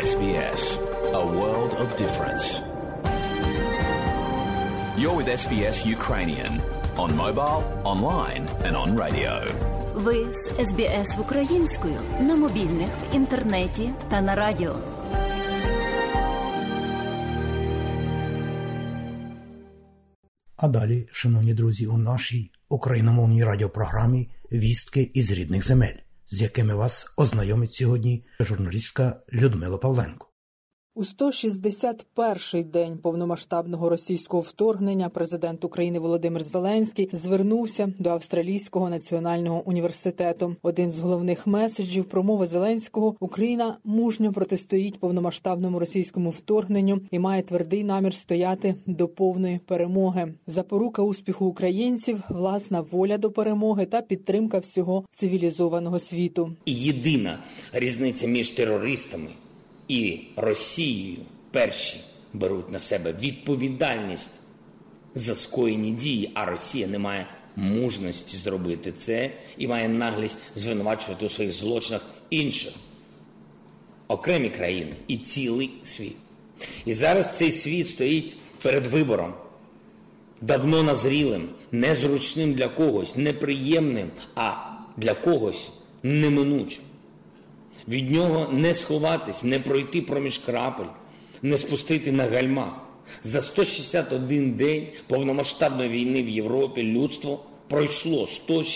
SBS, a world of difference. You're with SBS Ukrainian on mobile, online and on radio. Ви з SBS українською на мобільних, інтернеті та на радіо. А далі, шановні друзі, у нашій україномовній радіопрограмі «Вістки із рідних земель», з якими вас ознайомить сьогодні журналістка Людмила Павленко. У 161-й день повномасштабного російського вторгнення президент України Володимир Зеленський звернувся до Австралійського національного університету. Один з головних меседжів промови Зеленського – Україна мужньо протистоїть повномасштабному російському вторгненню і має твердий намір стояти до повної перемоги. Запорука успіху українців – власна воля до перемоги та підтримка всього цивілізованого світу. І єдина різниця між терористами і Росією: перші беруть на себе відповідальність за скоєні дії, а Росія не має мужності зробити це і має наглість звинувачувати у своїх злочинах інших, окремі країни і цілий світ. І зараз цей світ стоїть перед вибором, давно назрілим, незручним для когось, неприємним, а для когось неминучим. Від нього не сховатись, не пройти проміж крапель, не спустити на гальмах. За 161 день повномасштабної війни в Європі людство пройшло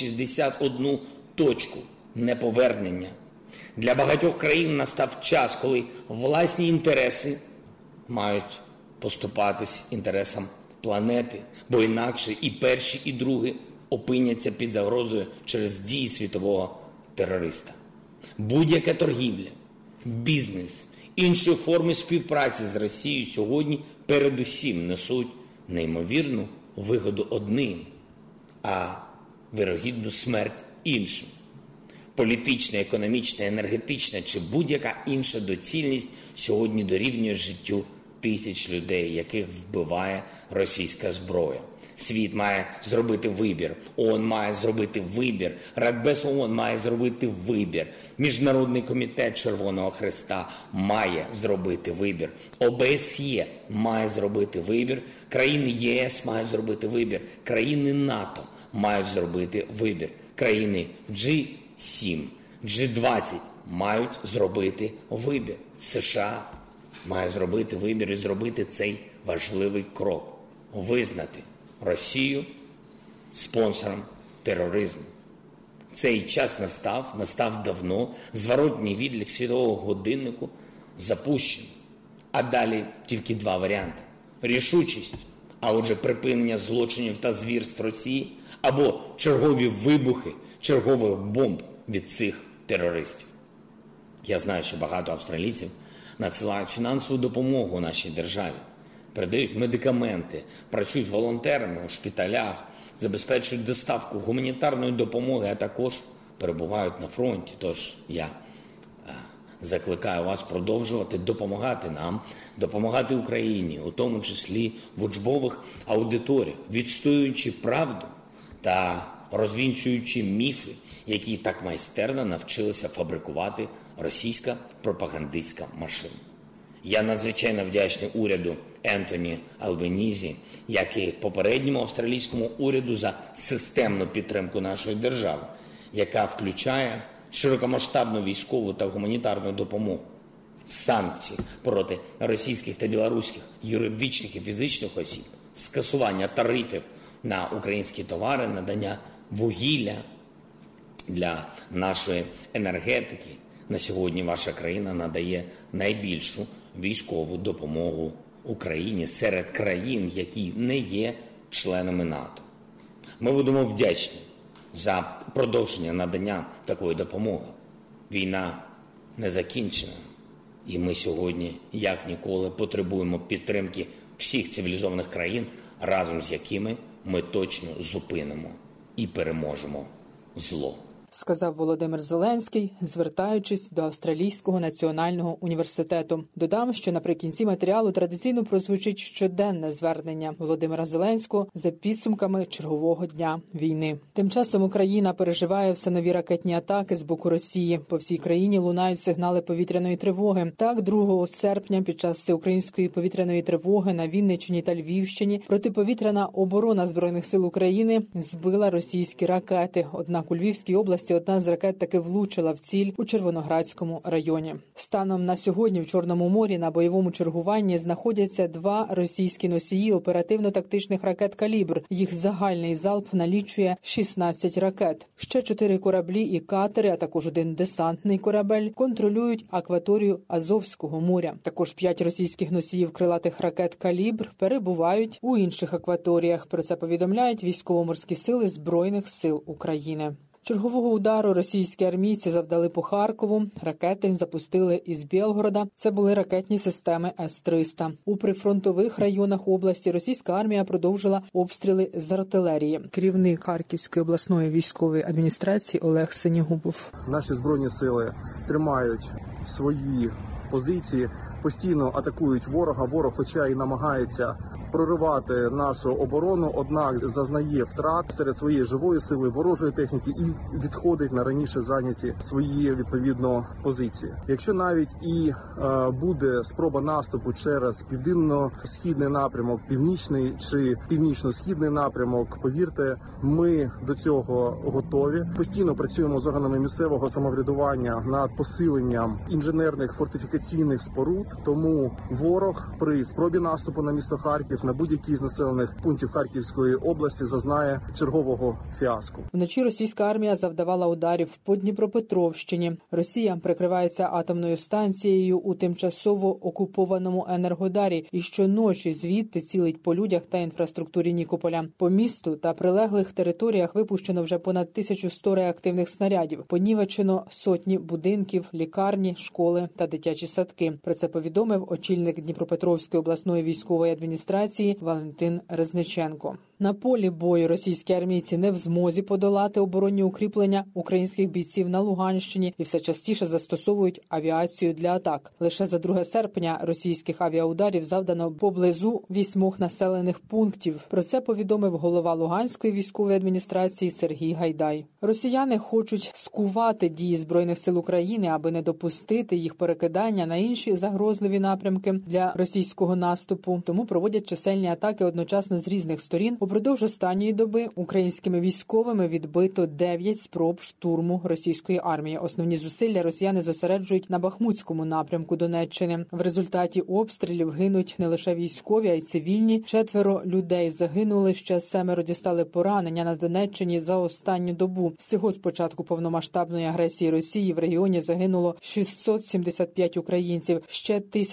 161 точку неповернення. Для багатьох країн настав час, коли власні інтереси мають поступатись інтересам планети, бо інакше і перші, і другі опиняться під загрозою через дії світового терориста. Будь-яка торгівля, бізнес, інші форми співпраці з Росією сьогодні передусім несуть неймовірну вигоду одним, а вірогідну смерть іншим. Політична, економічна, енергетична чи будь-яка інша доцільність сьогодні дорівнює життю тисяч людей, яких вбиває російська зброя. Світ має зробити вибір, ООН має зробити вибір, Радбез ООН має зробити вибір, Міжнародний комітет Червоного Хреста має зробити вибір, ОБСЄ має зробити вибір, країни ЄС мають зробити вибір, країни НАТО мають зробити вибір, країни G7, G20 мають зробити вибір, США має зробити вибір і зробити цей важливий крок – визнати Росію спонсором тероризму. Цей час настав давно, зворотній відлік світового годиннику запущений. А далі тільки два варіанти. Рішучість, а отже припинення злочинів та звірств Росії, або чергові вибухи, чергових бомб від цих терористів. Я знаю, що багато австралійців надсилають фінансову допомогу нашій державі, передають медикаменти, працюють волонтерами у шпиталях, забезпечують доставку гуманітарної допомоги, а також перебувають на фронті. Тож я закликаю вас продовжувати допомагати нам, допомагати Україні, у тому числі в учбових аудиторіях, відстоюючи правду та розвінчуючи міфи, які так майстерно навчилася фабрикувати російська пропагандистська машина. Я надзвичайно вдячний уряду Ентоні Албанізі, як і попередньому австралійському уряду, за системну підтримку нашої держави, яка включає широкомасштабну військову та гуманітарну допомогу, санкції проти російських та білоруських юридичних і фізичних осіб, скасування тарифів на українські товари, надання вугілля для нашої енергетики. На сьогодні ваша країна надає найбільшу військову допомогу Україні серед країн, які не є членами НАТО. Ми будемо вдячні за продовження надання такої допомоги. Війна не закінчена, і ми сьогодні, як ніколи, потребуємо підтримки всіх цивілізованих країн, разом з якими ми точно зупинимо і переможемо зло. сказав Володимир Зеленський, звертаючись до Австралійського національного університету. Додам, що наприкінці матеріалу традиційно прозвучить щоденне звернення Володимира Зеленського за підсумками чергового дня війни. Тим часом Україна переживає все нові ракетні атаки з боку Росії. По всій країні лунають сигнали повітряної тривоги. Так, 2 серпня під час всеукраїнської повітряної тривоги на Вінниччині та Львівщині протиповітряна оборона Збройних сил України збила російські ракети. Однак у Львівській області одна з ракет таки влучила в ціль у Червоноградському районі. Станом на сьогодні в Чорному морі на бойовому чергуванні знаходяться 2 російські носії оперативно-тактичних ракет «Калібр». Їх загальний залп налічує 16 ракет. Ще 4 кораблі і катери, а також 1 десантний корабель контролюють акваторію Азовського моря. Також 5 російських носіїв крилатих ракет «Калібр» перебувають у інших акваторіях. Про це повідомляють військово-морські сили Збройних сил України. Чергового удару російські армійці завдали по Харкову. Ракети запустили із Білгорода. Це були ракетні системи С-300. У прифронтових районах області російська армія продовжила обстріли з артилерії. Керівник Харківської обласної військової адміністрації Олег Синігубов. Наші Збройні сили тримають свої позиції, постійно атакують ворога. Ворог, хоча і намагається проривати нашу оборону, однак зазнає втрат серед своєї живої сили, ворожої техніки і відходить на раніше зайняті свої, відповідно, позиції. Якщо навіть і буде спроба наступу через південно-східний напрямок, північний чи північно-східний напрямок, повірте, ми до цього готові. Постійно працюємо з органами місцевого самоврядування над посиленням інженерних фортифікаційних споруд, тому ворог при спробі наступу на місто Харків на будь-який з населених пунктів Харківської області зазнає чергового фіаско. Вночі російська армія завдавала ударів по Дніпропетровщині. Росія прикривається атомною станцією у тимчасово окупованому Енергодарі і щоночі звідти цілить по людях та інфраструктурі Нікополя. По місту та прилеглих територіях випущено вже понад 1100 реактивних снарядів. Понівечено сотні будинків, лікарні, школи та дитячі садки. Про це повідомив очільник Дніпропетровської обласної військової адміністрації Валентин Резниченко. На полі бою російські армійці не в змозі подолати оборонні укріплення українських бійців на Луганщині і все частіше застосовують авіацію для атак. Лише за 2 серпня російських авіаударів завдано поблизу 8 населених пунктів. Про це повідомив голова Луганської військової адміністрації Сергій Гайдай. Росіяни хочуть скувати дії Збройних сил України, аби не допустити їх перекидання на інші загрозливі напрямки для російського наступу. Тому проводять чисельні атаки одночасно з різних сторін. Упродовж останньої доби українськими військовими відбито 9 спроб штурму російської армії. Основні зусилля росіяни зосереджують на Бахмутському напрямку Донеччини. В результаті обстрілів гинуть не лише військові, а й цивільні. 4 людей загинули, ще 7 дістали поранення на Донеччині за останню добу. Всього з початку повномасштабної агресії Росії в регіоні загинуло 675 українців. Ще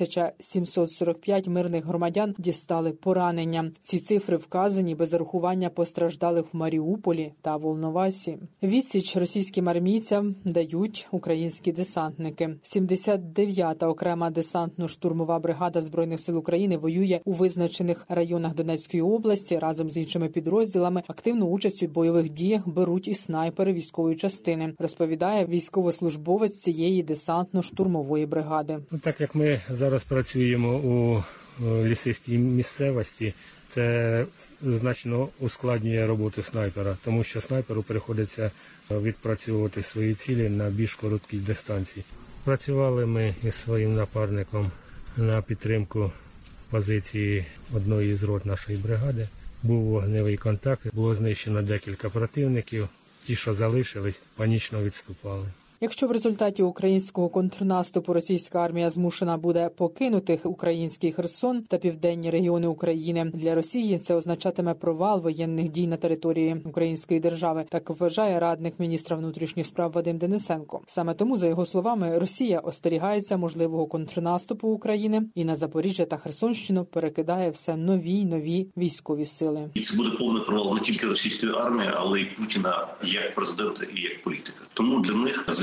1745 мирних громадян дістали поранення. Ці цифри вказані без зарахування постраждалих в Маріуполі та Волновасі. Відсіч російським армійцям дають українські десантники. 79-та окрема десантно-штурмова бригада Збройних сил України воює у визначених районах Донецької області. Разом з іншими підрозділами активну участь у бойових діях беруть і снайпери військової частини, розповідає військовослужбовець цієї десантно-штурмової бригади. Так як ми зараз працюємо у лісистій місцевості, це значно ускладнює роботу снайпера, тому що снайперу приходиться відпрацьовувати свої цілі на більш короткій дистанції. Працювали ми із своїм напарником на підтримку позиції одної з рот нашої бригади. Був вогневий контакт, було знищено декілька противників, ті, що залишились, панічно відступали. Якщо в результаті українського контрнаступу російська армія змушена буде покинути український Херсон та південні регіони України, для Росії це означатиме провал воєнних дій на території української держави, так вважає радник міністра внутрішніх справ Вадим Денисенко. Саме тому, за його словами, Росія остерігається можливого контрнаступу України і на Запоріжжя та Херсонщину перекидає все нові й нові військові сили. І це буде повний провал не тільки російської армії, але й Путіна як президента і як політика. Тому для них, звичайно,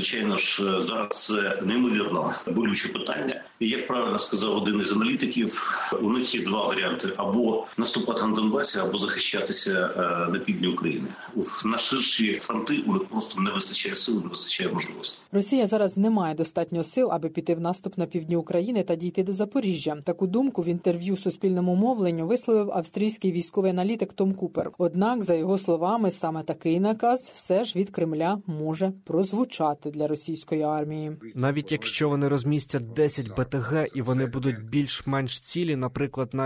звичайно ж, зараз це неймовірно болюче питання. І, як правильно сказав один із аналітиків, у них є два варіанти: або наступати на Донбасі, або захищатися на півдні України. На ширші фронти у них просто не вистачає сил, не вистачає можливостей. Росія зараз не має достатньо сил, аби піти в наступ на півдні України та дійти до Запоріжжя. Таку думку в інтерв'ю Суспільному мовленню висловив австрійський військовий аналітик Том Купер. Однак, за його словами, саме такий наказ все ж від Кремля може прозвучати для російської армії. Навіть якщо вони розмістять 10 БТГ і вони будуть більш-менш цілі, наприклад, на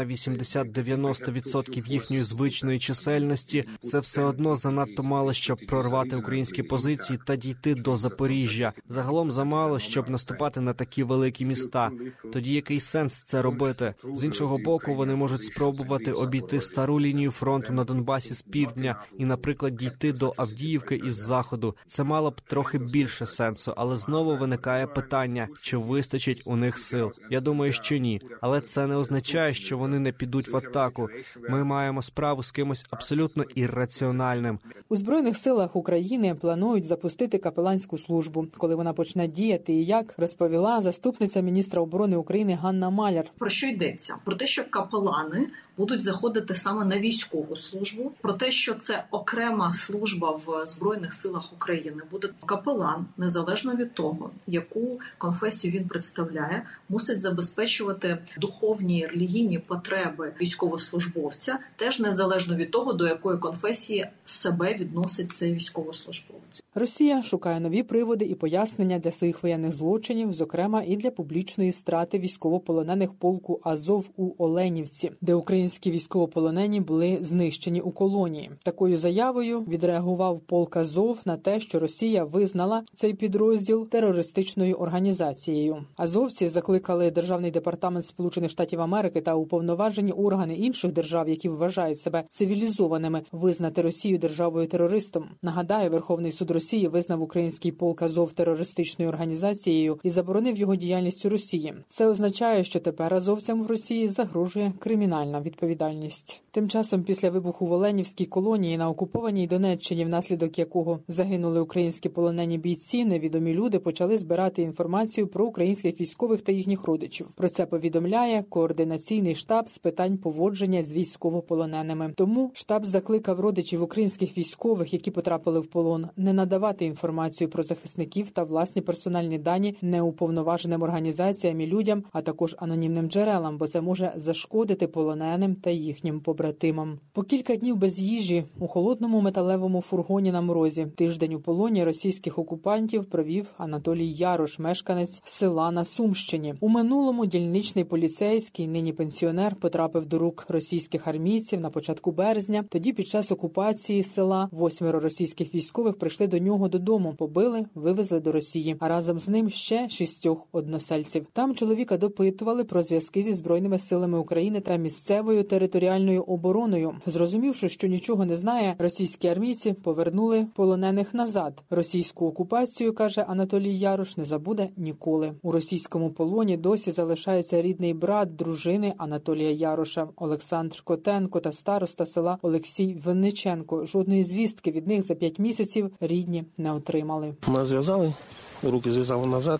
80-90% їхньої звичної чисельності, це все одно занадто мало, щоб прорвати українські позиції та дійти до Запоріжжя. Загалом замало, щоб наступати на такі великі міста. Тоді який сенс це робити? З іншого боку, вони можуть спробувати обійти стару лінію фронту на Донбасі з півдня і, наприклад, дійти до Авдіївки із заходу. Це мало б трохи більше сенсу, але знову виникає питання, чи вистачить у них сил. Я думаю, що ні. Але це не означає, що вони не підуть в атаку. Ми маємо справу з кимось абсолютно ірраціональним. У Збройних силах України планують запустити капеланську службу. Коли вона почне діяти і як, розповіла заступниця міністра оборони України Ганна Маляр. Про що йдеться? Про те, що капелани будуть заходити саме на військову службу, про те, що це окрема служба в Збройних силах України. Буде капелан, незалежно від того, яку конфесію він представляє, мусить забезпечувати духовні, релігійні потреби військовослужбовця, теж незалежно від того, до якої конфесії себе відносить цей військовослужбовець. Росія шукає нові приводи і пояснення для своїх воєнних злочинів, зокрема і для публічної страти військовополонених полку Азов у Оленівці, де українські військовополонені були знищені у колонії. Такою заявою відреагував полк Азов на те, що Росія визнала цей підрозділ терористичною організацією. Азовці закликали Державний департамент Сполучених Штатів Америки та уповноважені органи інших держав, які вважають себе цивілізованими, визнати Росію державою-терористом. Нагадаю, Верховний суд Росії визнав український полк Азов терористичною організацією і заборонив його діяльність у Росії. Це означає, що тепер азовцям в Росії загрожує кримінальна відповідальність. Тим часом, після вибуху в Оленівській колонії на окупованій Донеччині, внаслідок якого загинули українські полонені бійці, невідомі люди почали збирати інформацію про українських військових та їхніх родичів. Про це повідомляє Координаційний штаб з питань поводження з військовополоненими. Тому штаб закликав родичів українських військових, які потрапили в полон, не надавати інформацію про захисників та власні персональні дані неуповноваженим організаціям і людям, а також анонімним джерелам, бо це може зашкодити полоненим та їхнім побратимам. По кілька днів без їжі у холодному металевому фургоні на морозі. Тиждень у полоні російських окупантів провів Анатолій Ярош, мешканець села на Сумщині. У минулому дільничний поліцейський, нині пенсіонер, потрапив до рук російських армійців на початку березня. Тоді під час окупації села 8 російських військових прийшли до нього додому, побили, вивезли до Росії, а разом з ним ще 6 односельців. Там чоловіка допитували про зв'язки зі Збройними силами України та місцевою територіальною обороною. Зрозумівши, що нічого не знає, російські армійці повернули полонених назад. Російську окупацію, каже Анатолій Ярош, не забуде ніколи. У російському полоні досі залишається рідний брат дружини Анатолія Яроша Олександр Котенко та староста села Олексій Винниченко. Жодної звістки від них за 5 місяців рідні не отримали. Нас зв'язали, руки зв'язали назад,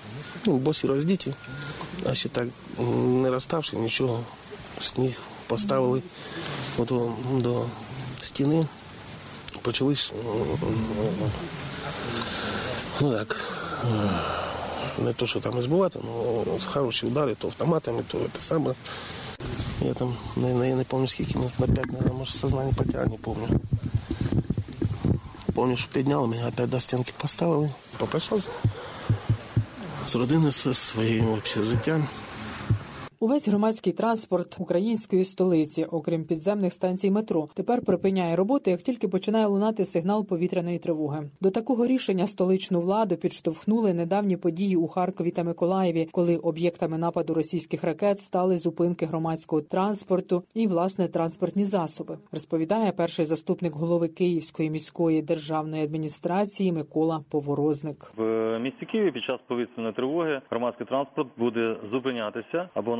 босі роздіті, а ще так не розставши нічого, сніг поставили до стіни, почали не то, що там і збивати, але хороші удари, то автоматами, то те саме. Я там не пам'ятаю скільки, на 5, може, сознання потягне, не пам'ятаю. Пам'ятаю, що підняли, мене опять до стінки поставили, попрощався з родиною, зі своїм життям. Увесь громадський транспорт української столиці, окрім підземних станцій метро, тепер припиняє роботу, як тільки починає лунати сигнал повітряної тривоги. До такого рішення столичну владу підштовхнули недавні події у Харкові та Миколаєві, коли об'єктами нападу російських ракет стали зупинки громадського транспорту і, власне, транспортні засоби, розповідає перший заступник голови Київської міської державної адміністрації Микола Поворозник. В місті Києві під час повітряної тривоги громадський транспорт буде зупинятися або на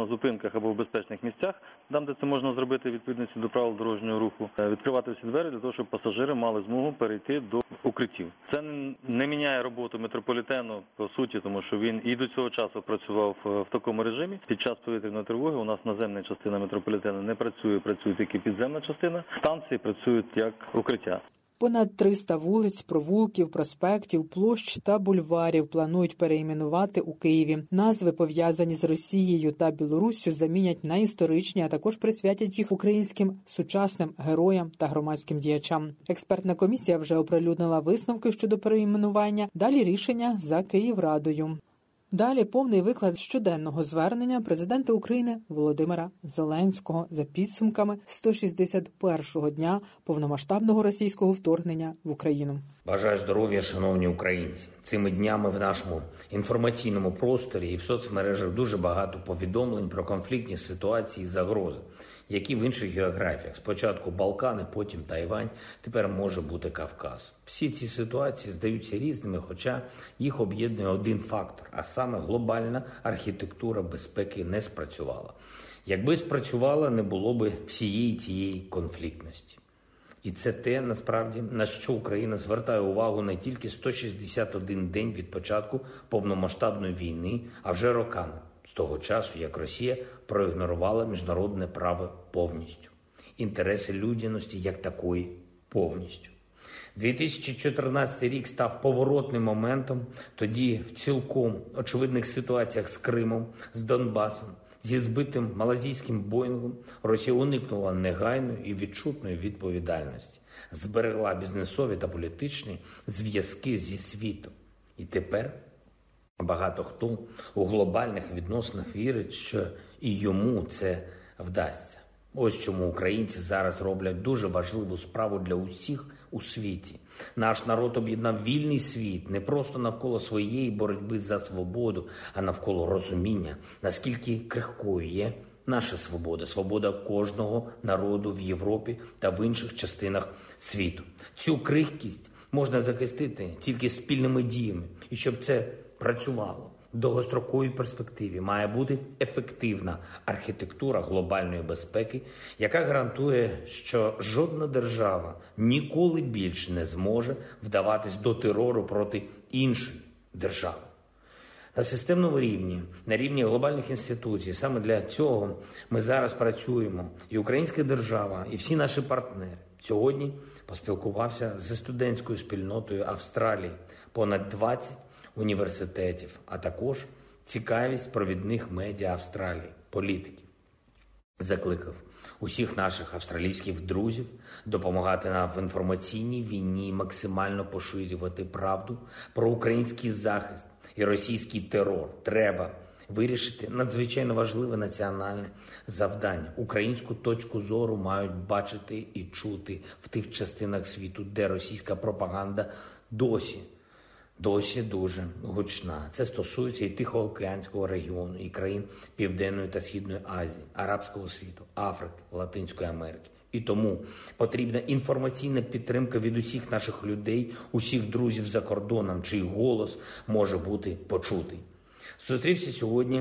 на зупинках або в безпечних місцях, там, де це можна зробити відповідності до правил дорожнього руху, відкривати всі двері для того, щоб пасажири мали змогу перейти до укриттів. Це не міняє роботу метрополітену, по суті, тому що він і до цього часу працював в такому режимі. Під час повітряної тривоги у нас наземна частина метрополітену не працює, працює тільки підземна частина. Станції працюють як укриття. Понад 300 вулиць, провулків, проспектів, площ та бульварів планують перейменувати у Києві. Назви, пов'язані з Росією та Білоруссю, замінять на історичні, а також присвятять їх українським сучасним героям та громадським діячам. Експертна комісія вже оприлюднила висновки щодо перейменування, далі рішення за Київрадою. Далі повний виклад щоденного звернення президента України Володимира Зеленського за підсумками 161-го дня повномасштабного російського вторгнення в Україну. Бажаю здоров'я, шановні українці. Цими днями в нашому інформаційному просторі і в соцмережах дуже багато повідомлень про конфліктні ситуації і загрози, які в інших географіях. Спочатку Балкани, потім Тайвань, тепер може бути Кавказ. Всі ці ситуації здаються різними, хоча їх об'єднує один фактор, а саме глобальна архітектура безпеки не спрацювала. Якби спрацювала, не було би всієї цієї конфліктності. І це те, насправді, на що Україна звертає увагу не тільки 161 день від початку повномасштабної війни, а вже роками, з того часу, як Росія проігнорувала міжнародне право повністю. Інтереси людяності як такої повністю. 2014 рік став поворотним моментом, тоді в цілком очевидних ситуаціях з Кримом, з Донбасом, зі збитим малазійським Боїнгом Росія уникнула негайної і відчутної відповідальності, зберегла бізнесові та політичні зв'язки зі світом. І тепер багато хто у глобальних відносинах вірить, що і йому це вдасться. Ось чому українці зараз роблять дуже важливу справу для усіх у світі. Наш народ об'єднав вільний світ не просто навколо своєї боротьби за свободу, а навколо розуміння, наскільки крихкою є наша свобода, свобода кожного народу в Європі та в інших частинах світу. Цю крихкість можна захистити тільки спільними діями. І щоб це працювало, в довгостроковій перспективі має бути ефективна архітектура глобальної безпеки, яка гарантує, що жодна держава ніколи більше не зможе вдаватись до терору проти іншої держави. На системному рівні, на рівні глобальних інституцій, саме для цього ми зараз працюємо. І українська держава, і всі наші партнери. Сьогодні поспілкувався зі студентською спільнотою Австралії, понад 20 університетів, а також цікавість провідних медіа Австралії, політиків. Закликав усіх наших австралійських друзів допомагати нам в інформаційній війні і максимально поширювати правду про український захист і російський терор. Треба вирішити надзвичайно важливе національне завдання. Українську точку зору мають бачити і чути в тих частинах світу, де російська пропаганда досі дуже гучна. Це стосується і Тихоокеанського регіону, і країн Південної та Східної Азії, Арабського світу, Африки, Латинської Америки. І тому потрібна інформаційна підтримка від усіх наших людей, усіх друзів за кордоном, чий голос може бути почутий. Зустрівся сьогодні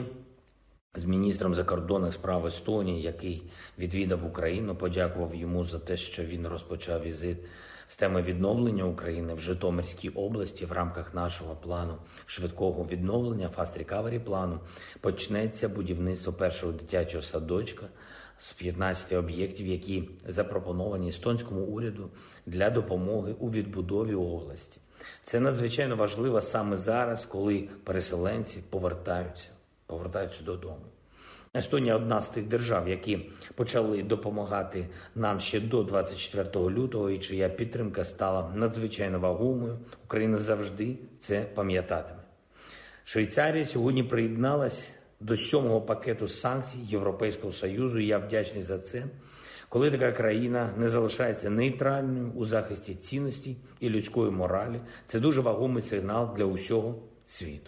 з міністром закордонних справ Естонії, який відвідав Україну, подякував йому за те, що він розпочав візит з теми відновлення України в Житомирській області в рамках нашого плану швидкого відновлення, Fast Recovery плану, почнеться будівництво першого дитячого садочка з 15 об'єктів, які запропоновані естонському уряду для допомоги у відбудові області. Це надзвичайно важливо саме зараз, коли переселенці повертаються додому. Естонія – одна з тих держав, які почали допомагати нам ще до 24 лютого, і чия підтримка стала надзвичайно вагомою. Україна завжди це пам'ятатиме. Швейцарія сьогодні приєдналась до 7-го пакету санкцій Європейського Союзу, і я вдячний за це. Коли така країна не залишається нейтральною у захисті цінностей і людської моралі, це дуже вагомий сигнал для усього світу.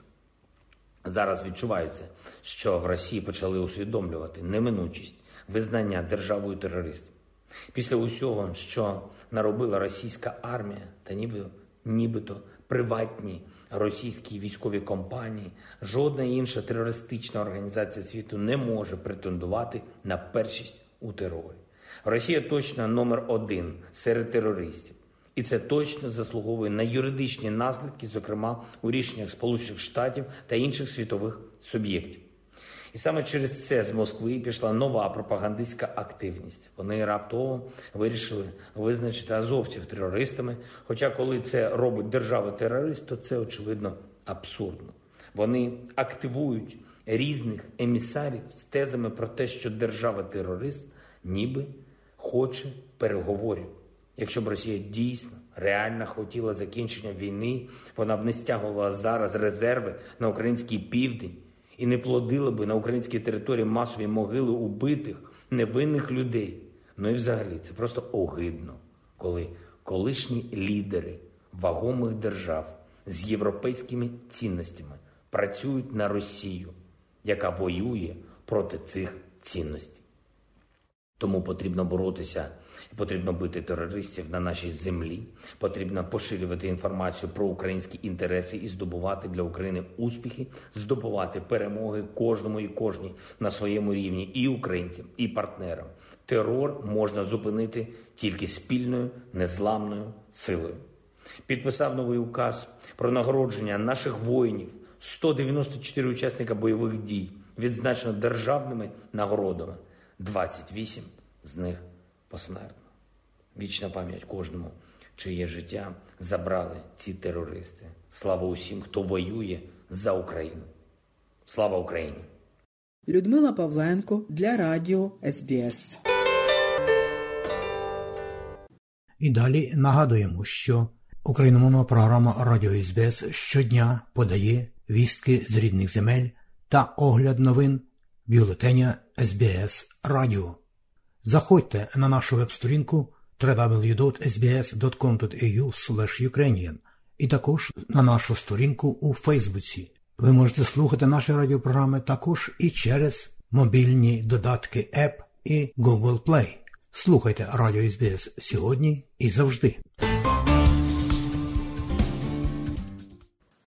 Зараз відчувається, що в Росії почали усвідомлювати неминучість визнання державою терористів. Після усього, що наробила російська армія та нібито приватні російські військові компанії, жодна інша терористична організація світу не може претендувати на першість у терорі. Росія точно номер один серед терористів. І це точно заслуговує на юридичні наслідки, зокрема у рішеннях Сполучених Штатів та інших світових суб'єктів. І саме через це з Москви пішла нова пропагандистська активність. Вони раптово вирішили визначити азовців терористами, хоча коли це робить держава-терорист, то це, очевидно, абсурдно. Вони активують різних емісарів з тезами про те, що держава-терорист ніби хоче переговорів. Якщо б Росія дійсно, реально хотіла закінчення війни, вона б не стягувала зараз резерви на український південь і не плодила би на українській території масові могили убитих, невинних людей. Ну і взагалі, це просто огидно, коли колишні лідери вагомих держав з європейськими цінностями працюють на Росію, яка воює проти цих цінностей. Тому потрібно боротися, потрібно бити терористів на нашій землі, потрібно поширювати інформацію про українські інтереси і здобувати для України успіхи, здобувати перемоги кожному і кожній на своєму рівні, і українцям, і партнерам. Терор можна зупинити тільки спільною, незламною силою. Підписав новий указ про нагородження наших воїнів, 194 учасника бойових дій, відзначено державними нагородами. 28 з них посмертно. Вічна пам'ять кожному, чиє життя забрали ці терористи. Слава усім, хто воює за Україну. Слава Україні! Людмила Павленко для радіо СБС. І далі нагадуємо, що україномовна програма Радіо СБС щодня подає вістки з рідних земель та огляд новин бюлетеня СБС Радіо. Заходьте на нашу веб-сторінку www.sbs.com.au/ukrainian і також на нашу сторінку у Фейсбуці. Ви можете слухати наші радіопрограми також і через мобільні додатки App і Google Play. Слухайте Радіо СБС сьогодні і завжди.